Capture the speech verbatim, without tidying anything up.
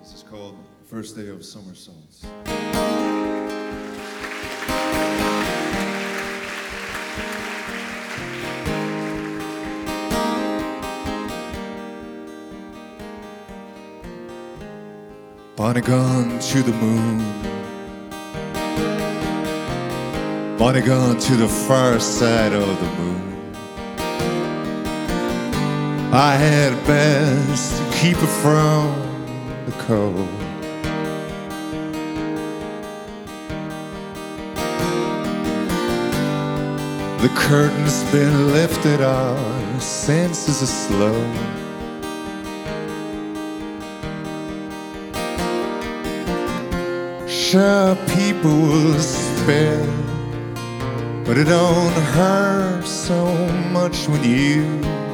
This is called First Day of Somersaults. Bonnie gone to the moon, Bonnie gone to the far side of the moon. I had best keep her from the cold. The curtain's been lifted, our senses are slow. Sure, people will spare, but it don't hurt so much when you